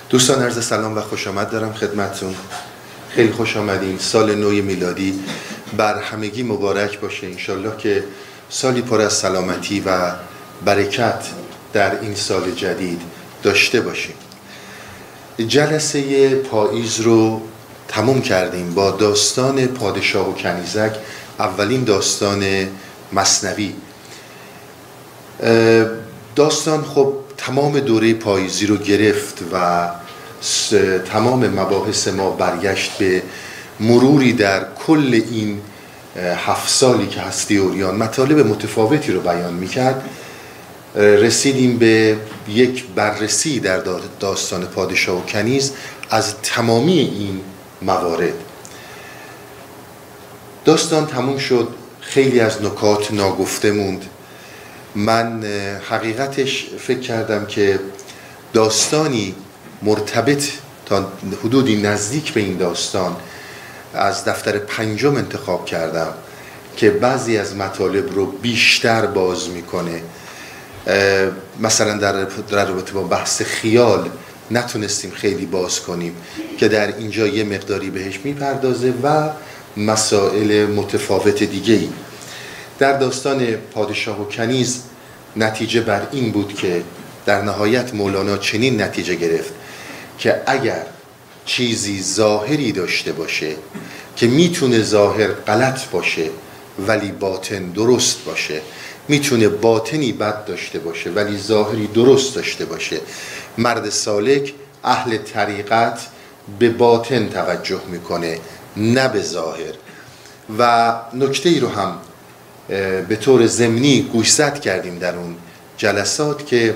دوستان عرض سلام و خوش آمد دارم خدمتتون. خیلی خوش آمدین. سال نو میلادی بر همگی مبارک باشه. انشالله که سالی پر از سلامتی و برکت در این سال جدید داشته باشیم. جلسه پاییز رو تموم کردیم با داستان پادشاه و کنیزک، اولین داستان مثنوی. داستان خب تمام دوره پاییزی رو گرفت و تمام مباحث ما برگشت به مروری در کل این 7 سالی که هستی اوریان مطالب متفاوتی رو بیان میکرد. رسیدیم به یک بررسی در داستان پادشاه و کنیز از تمامی این موارد. داستان تموم شد، خیلی از نکات ناگفته موند. من حقیقتش فکر کردم که داستانی مرتبط تا حدودی نزدیک به این داستان از دفتر 5 انتخاب کردم که بعضی از مطالب رو بیشتر باز میکنه. مثلا در رابطه با بحث خیال نتونستیم خیلی باز کنیم که در اینجا یه مقداری بهش میپردازه و مسائل متفاوت دیگه‌ای. در داستان پادشاه و کنیز نتیجه بر این بود که در نهایت مولانا چنین نتیجه گرفت که اگر چیزی ظاهری داشته باشه که میتونه ظاهر غلط باشه ولی باطن درست باشه، میتونه باطنی بد داشته باشه ولی ظاهری درست داشته باشه، مرد سالک اهل طریقت به باطن توجه میکنه نه به ظاهر. و نکته ای رو هم به طور ضمنی گوشزد کردیم در اون جلسات که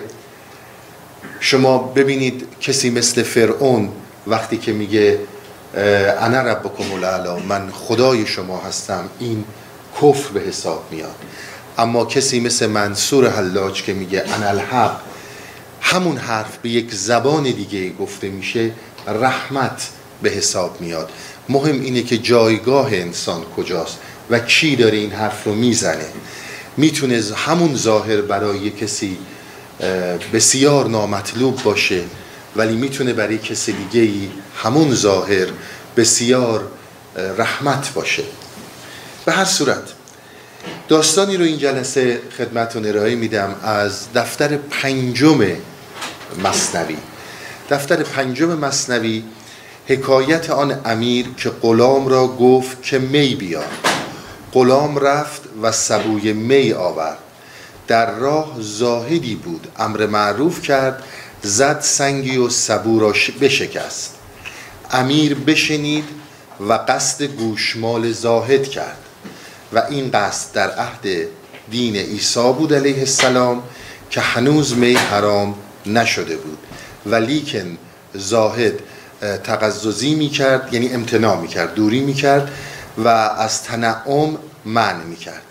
شما ببینید کسی مثل فرعون وقتی که میگه انا ربکم الاعلی، من خدای شما هستم، این کفر به حساب میاد. اما کسی مثل منصور حلاج که میگه انا الحق، همون حرف به یک زبان دیگه گفته میشه، رحمت به حساب میاد. مهم اینه که جایگاه انسان کجاست و کی داره این حرف رو میزنه. میتونه همون ظاهر برای کسی بسیار نامطلوب باشه ولی میتونه برای کسی دیگه همون ظاهر بسیار رحمت باشه. به هر صورت داستانی رو این جلسه خدمتتون ارائه میدم از دفتر 5 مثنوی. دفتر 5 مثنوی حکایت آن امیر که غلام را گفت که می بیار. غلام رفت و سبوی می آورد. در راه زاهدی بود، امر معروف کرد، زد سنگی و سبو را بشکست. امیر بشنید و قصد گوشمال زاهد کرد و این قصد در عهد دین عیسی بود علیه السلام که هنوز می حرام نشده بود، ولیکن زاهد تقززی می کرد، یعنی امتناع می کرد، دوری می کرد و از تنعم منع می کرد.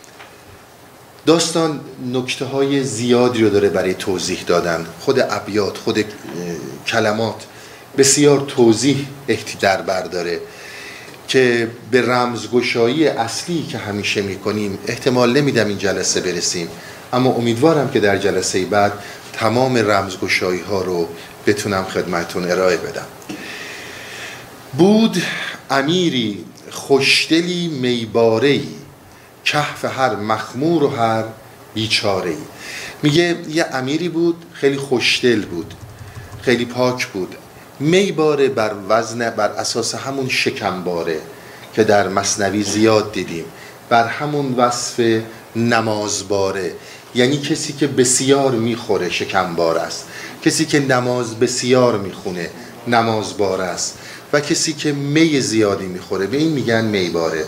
داستان نکته های زیادی رو داره برای توضیح دادن. خود ابیات، خود کلمات بسیار توضیح در بر داره که به رمزگشایی اصلی که همیشه میکنیم احتمال نمیدم این جلسه برسیم، اما امیدوارم که در جلسه بعد تمام رمزگشایی ها رو بتونم خدمتتون ارائه بدم. بود امیری خوشدلی میباره‌ای، کهف هر مخمور و هر بیچاره‌ای. میگه یه امیری بود، خیلی خوشدل بود، خیلی پاک بود، میباره بر وزن، بر اساس همون شکمباره که در مثنوی زیاد دیدیم، بر همون وصف نمازباره، یعنی کسی که بسیار میخوره شکمبار است، کسی که نماز بسیار میخونه نمازبار است و کسی که می زیادی میخوره به این میگن میباره.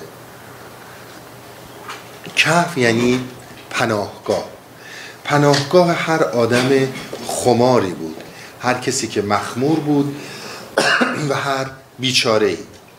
کهف یعنی پناهگاه، پناهگاه هر آدم خماری بود، هر کسی که مخمور بود و هر بیچاره‌ای.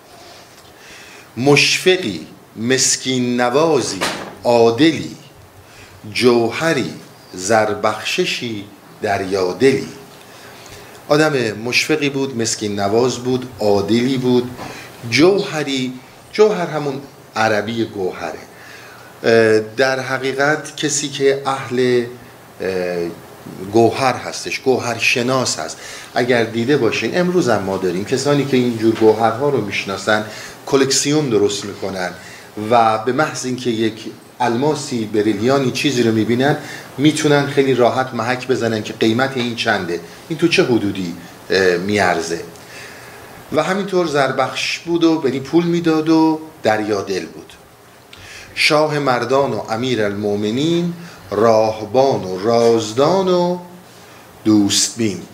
مشفقی، مسکین نوازی، عادلی، جوهری، زربخششی، دریادلی. آدم مشفقی بود، مسکین نواز بود، عادلی بود، جوهری، جوهر همون عربی گوهره. در حقیقت کسی که اهل گوهر هستش، گوهر شناس هست. اگر دیده باشین امروز هم ما داریم کسانی که اینجور گوهرها رو میشناسن کلکسیون درست میکنن و به محض اینکه یک الماسی بریلیانی چیزی رو میبینن میتونن خیلی راحت محک بزنن که قیمت این چنده، این تو چه حدودی میارزه. و همینطور زربخش بود و یعنی پول میداد و دریادل بود. شاه مردان و امیر المؤمنین، راهبان و رازدان و دوستبین.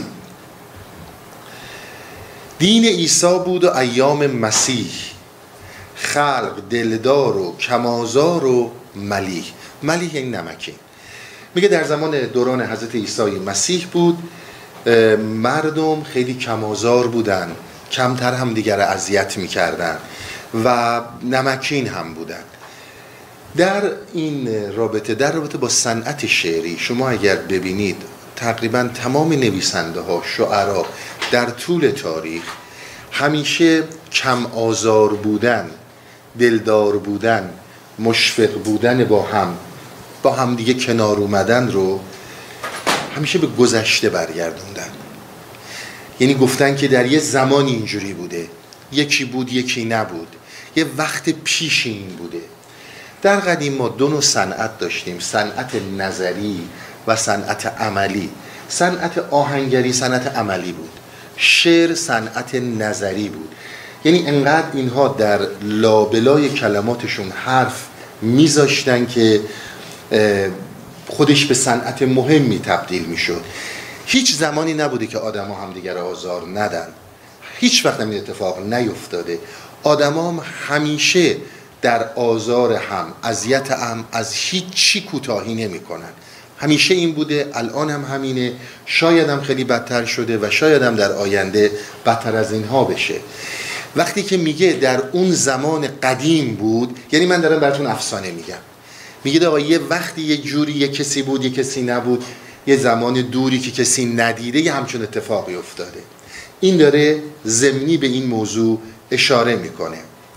دین عیسی بود و ایام مسیح، خلق دلدار و کمازار و ملیح. ملیح این نمکی. میگه در زمان دوران حضرت عیسی مسیح بود، مردم خیلی کمازار بودن، کمتر هم دیگر اذیت میکردن و نمکین هم بودن. در این رابطه، در رابطه با صنعت شعری، شما اگر ببینید تقریبا تمام نویسنده ها، شعرا در طول تاریخ همیشه کم آزار بودن، دلدار بودن، مشفق بودن با هم دیگه کنار اومدن رو همیشه به گذشته برگردوندن. یعنی گفتن که در یه زمانی اینجوری بوده، یکی بود یکی نبود، یه وقت پیش این بوده. در قدیم ما دو نوع صنعت داشتیم، صنعت نظری و صنعت عملی. صنعت آهنگری صنعت عملی بود، شعر صنعت نظری بود. یعنی انقدر اینها در لابلای کلماتشون حرف میذاشتن که خودش به صنعت مهمی تبدیل میشد. هیچ زمانی نبوده که آدم ها هم دیگر آزار ندن، هیچ وقت این اتفاق نیفتاده. آدم هم همیشه در آزار هم، اذیت هم از هیچی کوتاهی نمی کنن. همیشه این بوده، الان هم همینه، شاید هم خیلی بدتر شده و شاید هم در آینده بدتر از اینها بشه. وقتی که میگه در اون زمان قدیم بود، یعنی من دارم براتون افسانه میگم. میگه آقا یه وقتی یه جوری یه کسی بود یه کسی نبود، یه زمان دوری که کسی ندیده یه همچون اتفاقی افتاده. این داره ضمنی به این موضوع اشاره میکنه.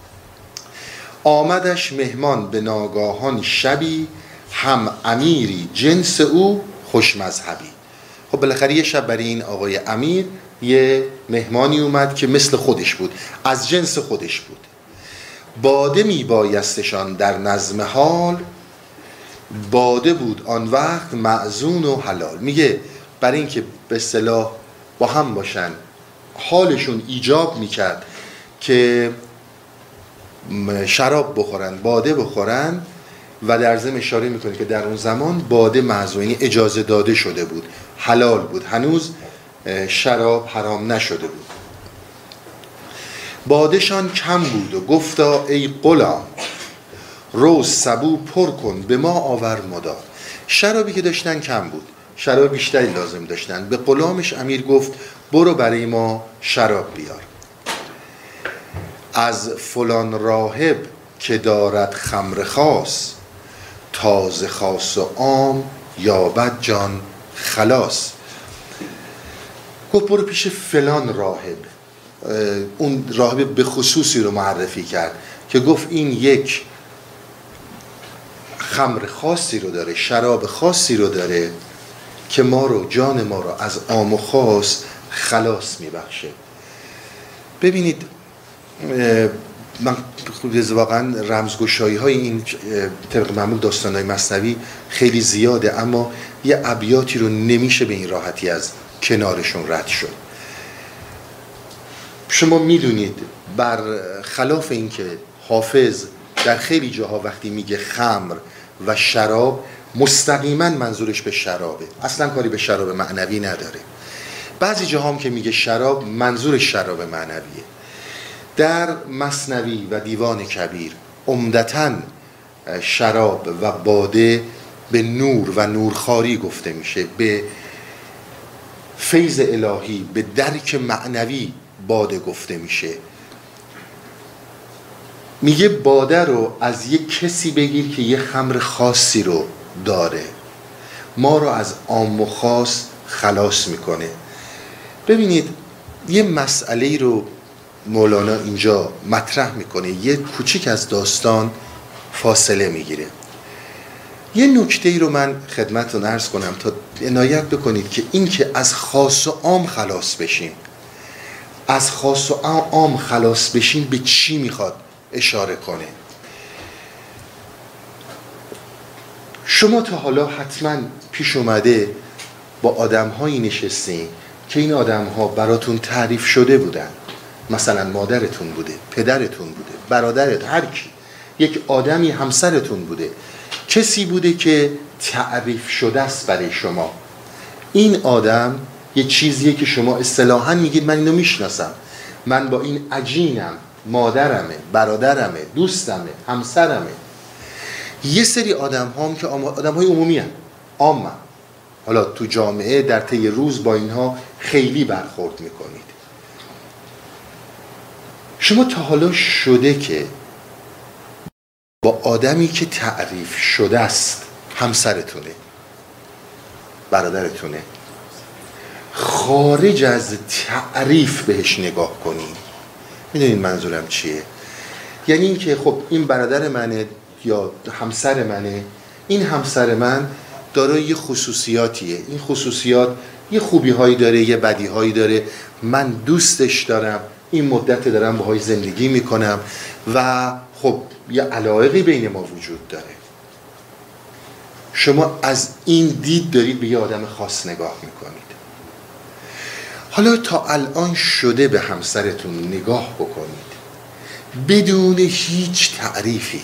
آمدش مهمان به ناگاهان شبی، هم امیری جنس او خوش مذهبی. خب بالاخره یه شب برای این آقای امیر یه مهمانی اومد که مثل خودش بود، از جنس خودش بود. باده می بایستشان در نظم حال، باده بود آن وقت معزون و حلال. میگه برای اینکه به اصطلاح با هم باشن، حالشون ایجاب میکرد که شراب بخورن، باده بخورن، و در ضمن اشاره میکنه که در اون زمان باده معزون، یعنی اجازه داده شده بود، حلال بود، هنوز شراب حرام نشده بود. بادشان کم بود و گفتا ای غلام، رو سبو پر کن به ما آور مدار. شرابی که داشتن کم بود، شراب بیشتری لازم داشتن. به غلامش امیر گفت برو برای ما شراب بیار. از فلان راهب که دارد خمر خاص، تازه خاص و عام یابد جان خلاص. گفت برو پیش فلان راهب. اون راهب به خصوصی رو معرفی کرد که گفت این یک خمر خاصی رو داره، شراب خاصی رو داره که ما رو، جان ما رو از عام و خاص خلاص میبخشه. ببینید من واقعا رمزگشایی های این طبق معمول داستان های مثنوی خیلی زیاده، اما یه ابیاتی رو نمیشه به این راحتی از کنارشون رد شد. شما میدونید بر خلاف این که حافظ در خیلی جاها وقتی میگه خمر و شراب مستقیما منظورش به شرابه، اصلا کاری به شراب معنوی نداره. بعضی جاها هم که میگه شراب منظورش شراب معنویه. در مثنوی و دیوان کبیر عمدتاً شراب و باده به نور و نورخواری گفته میشه، به فیض الهی، به درک معنوی باده گفته میشه. میگه باده رو از یک کسی بگیر که یه خمر خاصی رو داره، ما رو از عام و خاص خلاص میکنه. ببینید یه مسئله رو مولانا اینجا مطرح میکنه، یه کوچیک از داستان فاصله میگیره. یه نکته ای رو من خدمتتون عرض کنم تا عنایت بکنید که این که از خاص و عام خلاص بشیم، از خاص و عام خلاص بشیم به چی میخواد اشاره کنه؟ شما تا حالا حتما پیش اومده با آدم‌هایی نشستین که این آدم‌ها براتون تعریف شده بودن، مثلا مادرتون بوده، پدرتون بوده، برادرت، هر کی، یک آدمی همسرتون بوده، کسی بوده که تعریف شده است برای شما. این آدم یه چیزیه که شما اصطلاحاً میگید من اینو میشناسم، من با این عجینم، مادرمه، برادرمه، دوستمه، همسرمه. یه سری آدم هم که آدم های عمومی هن، عام هن. حالا تو جامعه در طی روز با اینها خیلی برخورد میکنید. شما تا حالا شده که با آدمی که تعریف شده است، همسرتونه، برادرتونه، خارج از تعریف بهش نگاه کنید؟ میدونید منظورم چیه؟ یعنی این که خب این برادر منه یا همسر منه، این همسر من دارای یه خصوصیاتیه، این خصوصیات یه خوبی هایی داره، یه بدی هایی داره، من دوستش دارم، این مدت دارم باهاش زندگی میکنم و خب یه علایقی بین ما وجود داره. شما از این دید دارید به یه آدم خاص نگاه میکنید. حالا تا الان شده به همسرتون نگاه بکنید بدون هیچ تعریفی،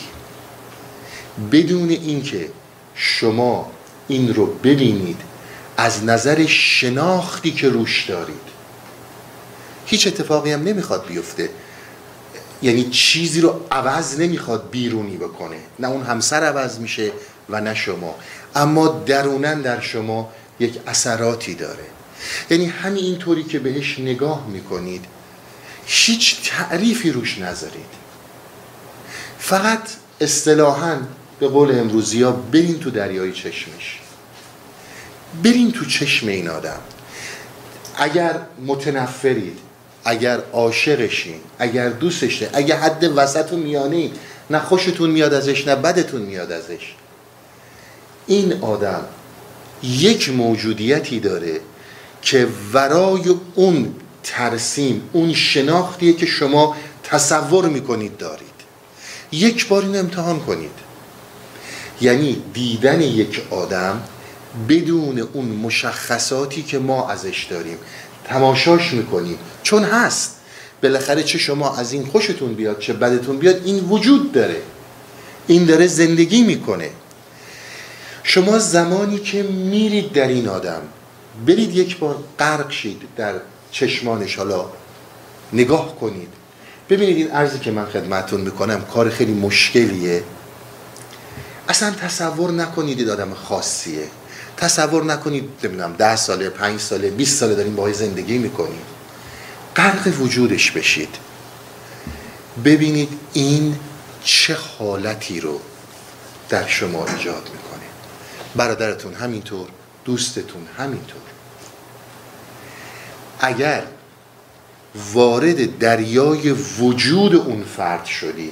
بدون اینکه شما این رو ببینید از نظر شناختی که روش دارید. هیچ اتفاقی هم نمیخواد بیفته، یعنی چیزی رو عوض نمیخواد بیرونی بکنه، نه اون همسر عوض میشه و نه شما، اما دروناً در شما یک اثراتی داره. یعنی همین اینطوری که بهش نگاه میکنید هیچ تعریفی روش نذارید، فقط اصطلاحاً به قول امروزی ها برین تو دریای چشمش، برین تو چشم این آدم. اگر متنفرید، اگر عاشقشین، اگر دوستش دارید، اگر حد وسط و میانه، نه خوشتون میاد ازش نه بدتون میاد ازش، این آدم یک موجودیتی داره که ورای اون ترسیم، اون شناختیه که شما تصور میکنید دارید. یک بار این امتحان کنید، یعنی دیدن یک آدم بدون اون مشخصاتی که ما ازش داریم، تماشاش میکنیم چون هست، بالاخره چه شما از این خوشتون بیاد چه بدتون بیاد این وجود داره، این داره زندگی میکنه. شما زمانی که میرید در این آدم، برید یک بار غرق شید در چشمانش، حالا نگاه کنید، ببینید این عرضی که من خدمتتون میکنم کار خیلی مشکلیه. اصلا تصور نکنید این آدم خاصیه، تصور نکنید نمیدونم 10 ساله، 5 ساله، 20 ساله داریم باهاش زندگی میکنیم. غرق وجودش بشید، ببینید این چه حالتی رو در شما ایجاد میکنه. برادرتون همینطور، دوستتون همینطور. اگر وارد دریای وجود اون فرد شدید،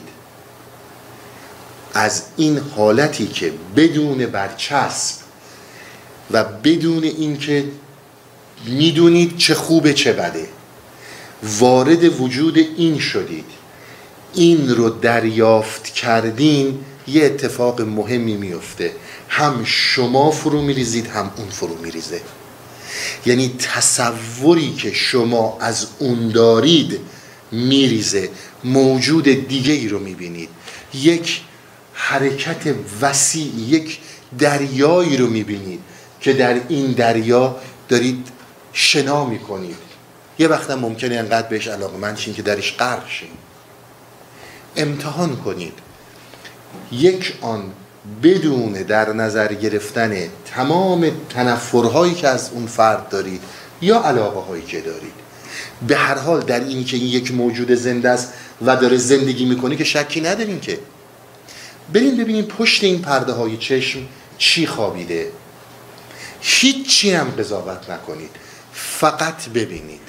از این حالتی که بدون برچسب و بدون اینکه میدونید چه خوبه چه بده، وارد وجود این شدید، این رو دریافت کردین، یه اتفاق مهمی میفته، هم شما فرو میریزید هم اون فرو میریزه. یعنی تصوری که شما از اون دارید میریزه، موجود دیگه ای رو میبینید، یک حرکت وسیع، یک دریایی رو میبینید که در این دریا دارید شنا میکنید. یه وقتا ممکنه انقدر بهش علاقه‌مند شین که درش غرق شین. امتحان کنید، یک آن بدون در نظر گرفتن تمام تنفرهایی که از اون فرد دارید یا علاقه هایی که دارید، به هر حال در این که این یک موجود زنده است و داره زندگی میکنه که شکی ندارین، که برین ببینین پشت این پرده های چشم چی خوابیده. هیچی هم قضاوت نکنید، فقط ببینید.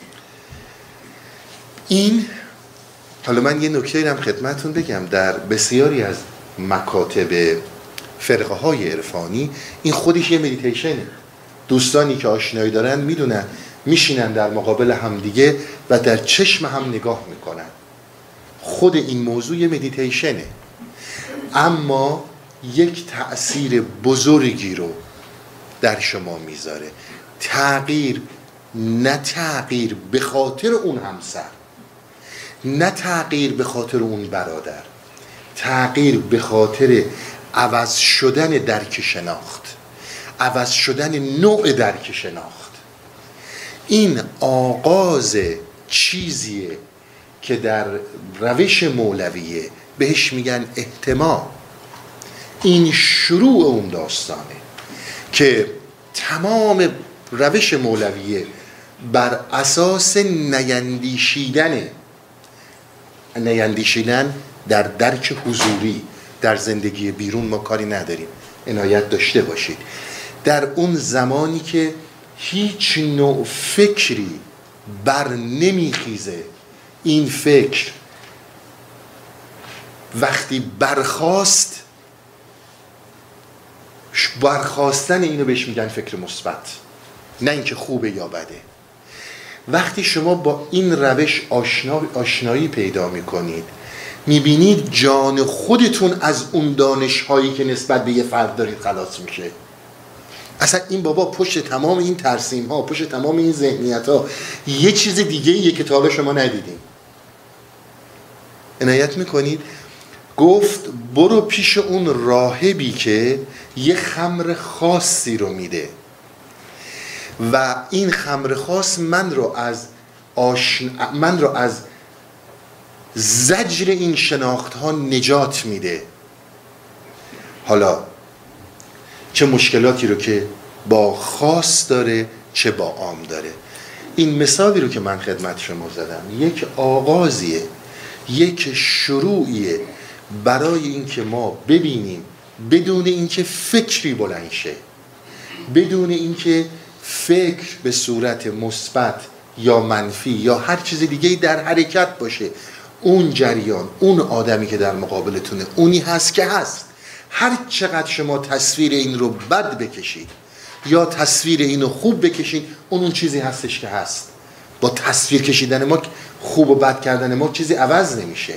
این حالا من یه نکته هم خدمتتون بگم، در بسیاری از مکاتب فرقه های عرفانی این خودش یه مدیتیشنه. دوستانی که آشنایی دارن میدونن میشینن در مقابل همدیگه و در چشم هم نگاه میکنن. خود این موضوع یه مدیتیشنه، اما یک تأثیر بزرگی رو در شما میذاره. تغییر، نه تغییر به خاطر اون همسر، نه تغییر به خاطر اون برادر، تغییر به خاطر عوض شدن درک شناخت، عوض شدن نوع درک شناخت. این آغاز چیزیه که در روش مولویه بهش میگن احتمام. این شروع اون داستانه که تمام روش مولویه بر اساس نیندیشیدن در درک حضوری. در زندگی بیرون ما کاری نداریم، عنایت داشته باشید. در اون زمانی که هیچ نوع فکری بر نمیخیزه، این فکر وقتی برخاستن اینو بهش میگن فکر مثبت، نه اینکه خوبه یا بده. وقتی شما با این روش آشنایی پیدا میکنید، میبینید جان خودتون از اون دانش‌هایی که نسبت به یه فرد دارید خلاص میشه. اصلا این بابا پشت تمام این ترسیم‌ها، پشت تمام این ذهنیت‌ها یه چیز دیگه‌ایه که تا حالا شما ندیدین. عنایت میکنید؟ گفت برو پیش اون راهبی که یه خمر خاصی رو میده و این خمر خاص من رو از زجر این شناخت ها نجات میده. حالا چه مشکلاتی رو که با خاص داره چه با عام داره. این مثالی رو که من خدمت شما زدم یک آغازیه، یک شروعیه برای اینکه ما ببینیم بدون اینکه فکری بلند شه، بدون اینکه فکر به صورت مثبت یا منفی یا هر چیز دیگه در حرکت باشه، اون جریان، اون آدمی که در مقابلتونه اونی هست که هست. هر چقدر شما تصویر این رو بد بکشید یا تصویر این رو خوب بکشید، اون چیزی هستش که هست. با تصویر کشیدن ما، خوب و بد کردن ما چیزی عوض نمیشه.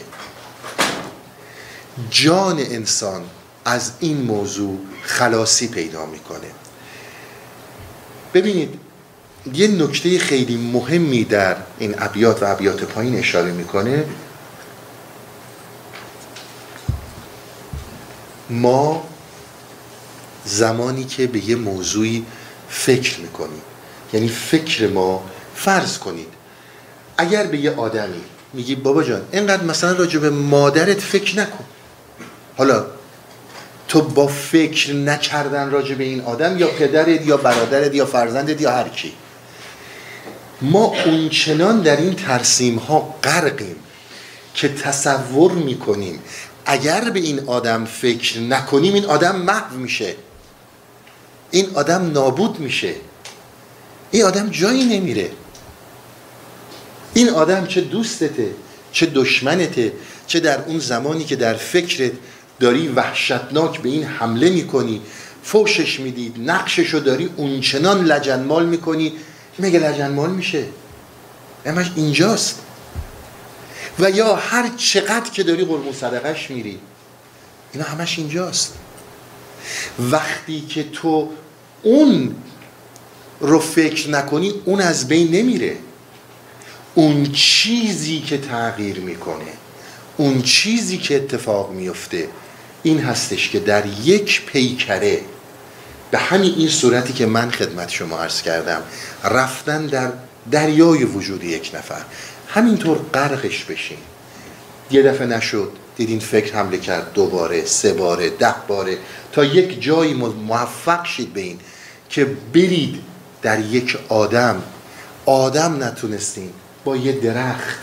جان انسان از این موضوع خلاصی پیدا میکنه. ببینید یه نکته خیلی مهمی در این ابیات و ابیات پایین اشاره میکنه. ما زمانی که به یه موضوعی فکر میکنیم، یعنی فکر ما، فرض کنید اگر به یه آدمی میگی بابا جان اینقدر مثلا راجع به مادرت فکر نکن، حالا تو با فکر نکردن راجع به این آدم یا پدرت یا برادرت یا فرزندت یا هر کی، ما اونچنان در این ترسیم ها غرقیم که تصور میکنیم اگر به این آدم فکر نکنیم این آدم محو میشه، این آدم نابود میشه، این آدم جایی نمیره. این آدم چه دوستته چه دشمنته، چه در اون زمانی که در فکرت داری وحشتناک به این حمله میکنی، فوشش میدی، نقششو داری اونچنان لجنمال میکنی، مگه لجنمال میشه؟ همش اینجاست. و یا هر چقدر که داری قربون صدقش میری، اینا همش اینجاست. وقتی که تو اون رو فکر نکنی اون از بین نمیره. اون چیزی که تغییر میکنه، اون چیزی که اتفاق میفته این هستش که در یک پیکره به همین این صورتی که من خدمت شما عرض کردم رفتن در دریای وجود یک نفر، همینطور غرقش بشین. یه دفعه نشد دیدین فکر حمله کرد، 2 باره 3 باره 10 باره تا یک جایی موفق شید به این که برید در یک آدم نتونستین با یه درخت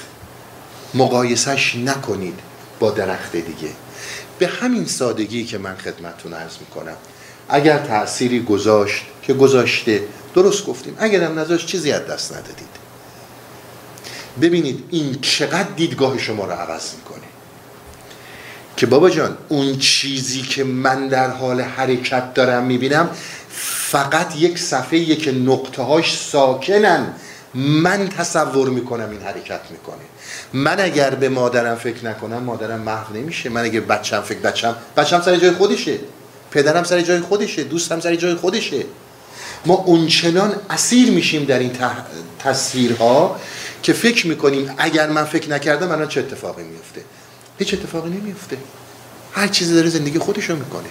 مقایسش نکنید با درخت دیگه. به همین سادگی که من خدمتتون عرض میکنم، اگر تأثیری گذاشت که گذاشته، درست گفتیم، اگر هم نذاشت چیزی از دست ندادید. ببینید این چقدر دیدگاه شما رو عوض میکنه که که بابا جان اون چیزی که من در حال حرکت دارم میبینم فقط یک صفحه‌ایه که نقطه‌هاش ساکنن، من تصور میکنم این حرکت میکنه. من اگر به مادرم فکر نکنم مادرم محو نمیشه. من اگر بچم سر جای خودشه، پدرم سر جای خودشه، دوستم سر جای خودشه. ما اونچنان اسیر میشیم در این تصویرها که فکر میکنیم اگر من فکر نکردم الان چه اتفاقی میفته. هیچ اتفاقی نمیفته. هر چیزی داره زندگی خودشو میکنه.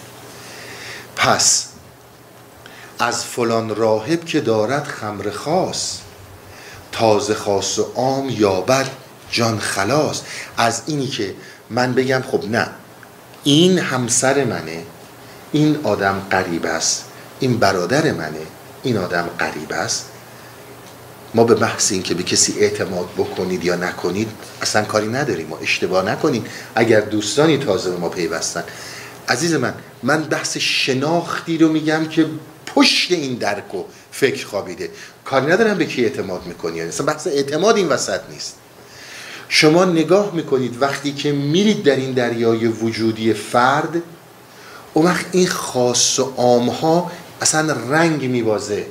پس از فلان راهب که دارد خمر خاص، تازه خاص و عام یابد جان خلاص. از اینی که من بگم خب نه این همسر منه، این آدم غریب است، این برادر منه، این آدم غریب است، ما به بحث این که به کسی اعتماد بکنید یا نکنید اصلا کاری نداریم. ما اشتباه نکنید اگر دوستانی تازه به ما پیوستن. عزیز من بحث شناختی رو میگم که پشت این درک و فکر خوابیده. کاری ندارم به کی اعتماد میکنی، اصلا بحث اعتماد این وسط نیست. شما نگاه میکنید وقتی که میرید در این دریای وجودی فرد، اون وقت این خاص و عام ها اصلا رنگ میبازه.